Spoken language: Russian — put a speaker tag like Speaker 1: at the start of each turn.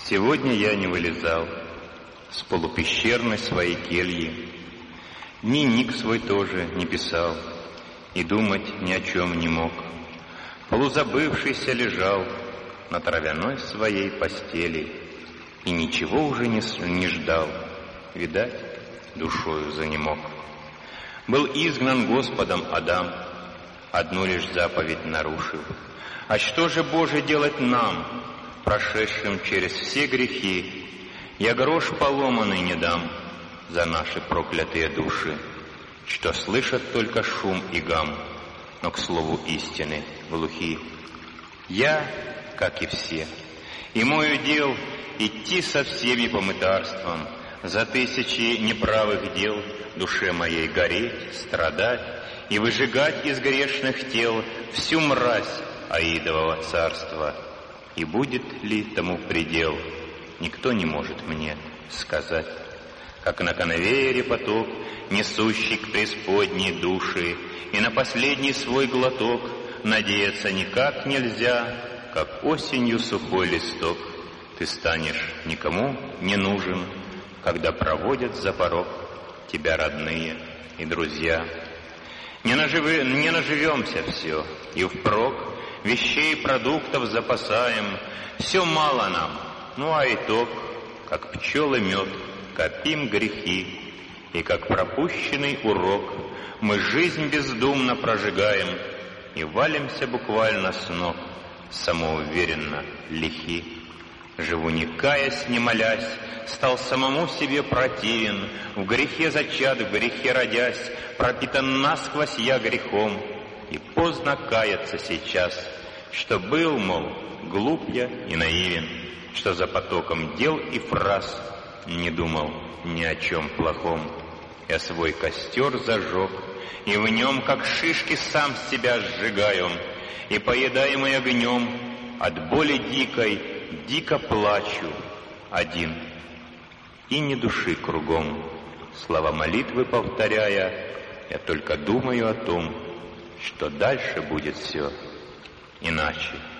Speaker 1: Сегодня я не вылезал с полупещерной своей кельи, дневник свой тоже не писал и думать ни о чем не мог. Полузабывшийся лежал на травяной своей постели и ничего уже не ждал, видать, душою занемог. Был изгнан Господом Адам, одну лишь заповедь нарушив. А что же, Боже, делать нам, прошедшим через все грехи? Я грош поломанный не дам за наши проклятые души, что слышат только шум и гам, но к слову истины глухи. Я, как и все, и мой удел идти со всеми по мытарствам, за тысячи неправых дел душе моей гореть, страдать и выжигать из грешных тел всю мразь Аидового царства. И будет ли тому предел, никто не может мне сказать. Как на конвейере поток, несущий к преисподней души, и на последний свой глоток надеяться никак нельзя, как осенью сухой листок. Ты станешь никому не нужен, когда проводят за порог тебя родные и друзья. Не наживемся все, и впрок вещей и продуктов запасаем. Все мало нам, ну а итог, как пчелы мед, копим грехи. И как пропущенный урок мы жизнь бездумно прожигаем и валимся буквально с ног, самоуверенно лихи. Живу не каясь, не молясь, стал самому себе противен, в грехе зачат, в грехе родясь, пропитан насквозь я грехом. И поздно каяться сейчас, что был, мол, глуп я и наивен, что за потоком дел и фраз не думал ни о чем плохом. Я свой костер зажег, и в нем, как шишки, сам себя сжигаю, и, поедаемый огнем, от боли дикой, дико плачу один. И ни души кругом, слова молитвы повторяя, я только думаю о том, что дальше будет все иначе.